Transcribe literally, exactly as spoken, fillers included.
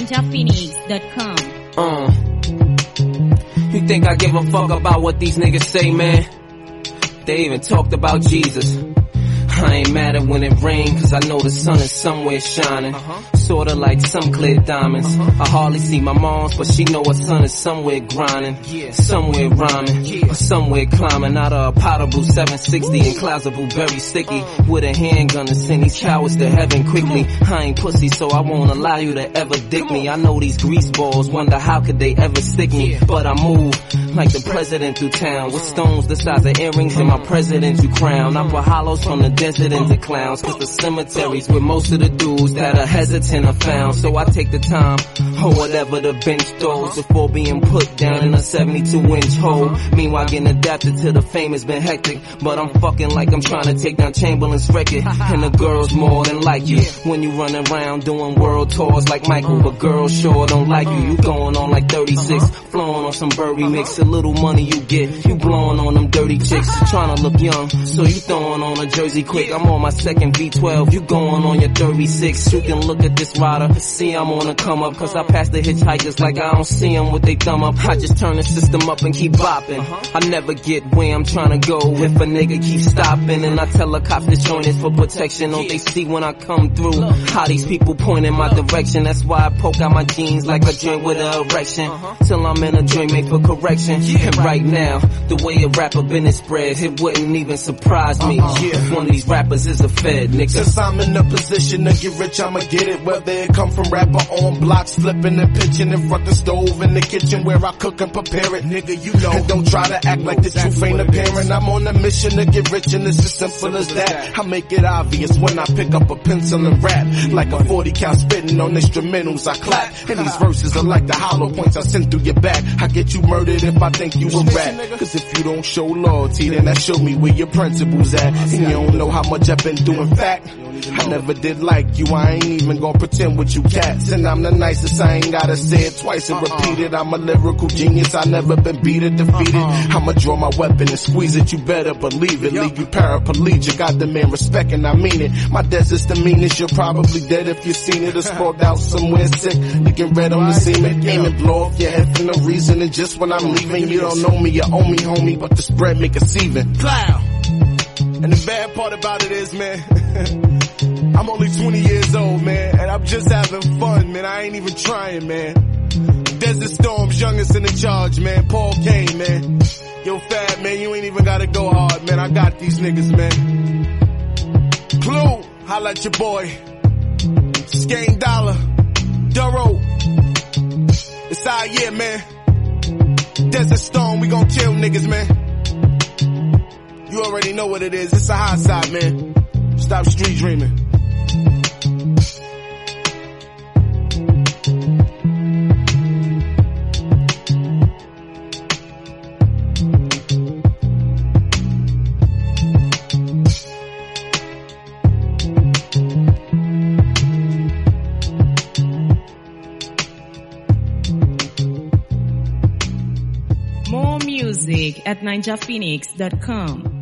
ninja phoenix dot com. Uh, you think I give a fuck about what these niggas say, man? They even talked about Jesus. I ain't mad at when it rain, cause I know the sun is somewhere shining. Uh-huh. Sorta like some clear diamonds. Uh-huh. I hardly see my moms, but she know her son is somewhere grinding. Yeah. Somewhere rhyming. Yeah. Or somewhere climbing out of a potable seven sixty and clouds of blueberry sticky. Uh. With a handgun to send these cowards to heaven quickly. I ain't pussy, so I won't allow you to ever dick me. I know these grease balls wonder how could they ever stick me. Yeah. But I move like the president through town with stones the size of earrings in my presidential crown. I put hollows from the desert into clowns, cause the cemeteries where most of the dudes that are hesitant are found. So I take the time, or whatever the bench throws, before being put down in a seventy-two inch hole. Meanwhile getting adapted to the fame has been hectic, but I'm fucking like I'm trying to take down Chamberlain's record. And the girls more than like you when you running around doing world tours like Michael, but girls sure don't like you. You going on like thirty-six, flowing on some Burberry mix. A little money you get, you blowing on them dirty chicks, trying to look young, so you throwing on a jersey quick. I'm on my second V twelve, you going on your thirty-six. You can look at this rider, see I'm on a come up, cause I pass the hitchhikers like I don't see them with they thumb up. I just turn the system up and keep bopping. I never get where I'm trying to go if a nigga keeps stopping. And I tell the cops this joint is for protection. Don't they see when I come through how these people point in my direction? That's why I poke out my jeans like a joint with an erection, till I'm in a joint made for correction. And right now, the way a rapper business spread, it wouldn't even surprise me if one of these rappers is a fed, nigga. Since I'm in a position to get rich, I'ma get it. Whether it come from rapper on blocks, flipping and pitching in front the stove in the kitchen where I cook and prepare it, nigga, you know. And don't try to act like the truth ain't apparent. I'm on a mission to get rich and it's as simple as that. I make it obvious when I pick up a pencil and rap. Like a forty cal spitting on instrumentals, I clap. And these verses are like the hollow points I send through your back. I get you murdered if I think you a rat. Cause if you don't show loyalty, then that show me where your principles at. And you don't know how much I've been doing. Fact, I never did like you, I ain't even gonna pretend with you cats. And I'm the nicest, I ain't gotta say it twice and repeat it. I'm a lyrical genius, I never been beat or defeated. I'ma draw my weapon and squeeze it, you better believe it. Leave you paraplegic, I demand respect and I mean it. My desert's the meanest, you're probably dead if you seen it. Or sprawled out somewhere sick, looking red on the semen. Aim and blow off your head for no reason. And just when I'm leaving, you don't know me, you owe me, homie. But the spread make us even. Plow! And the bad part about it is, man, I'm only twenty years old, man, and I'm just having fun, man. I ain't even trying, man. Desert Storm's youngest in the charge, man. Paul Kane, man. Yo, Fab, man, you ain't even gotta go hard, man. I got these niggas, man. Clue, holla at your boy. Skane Dollar, Duro. It's our year, man. Desert Storm, we gon' kill niggas, man. You already know what it is. It's a hot side, man. Stop street dreaming. More music at ninja phoenix dot com.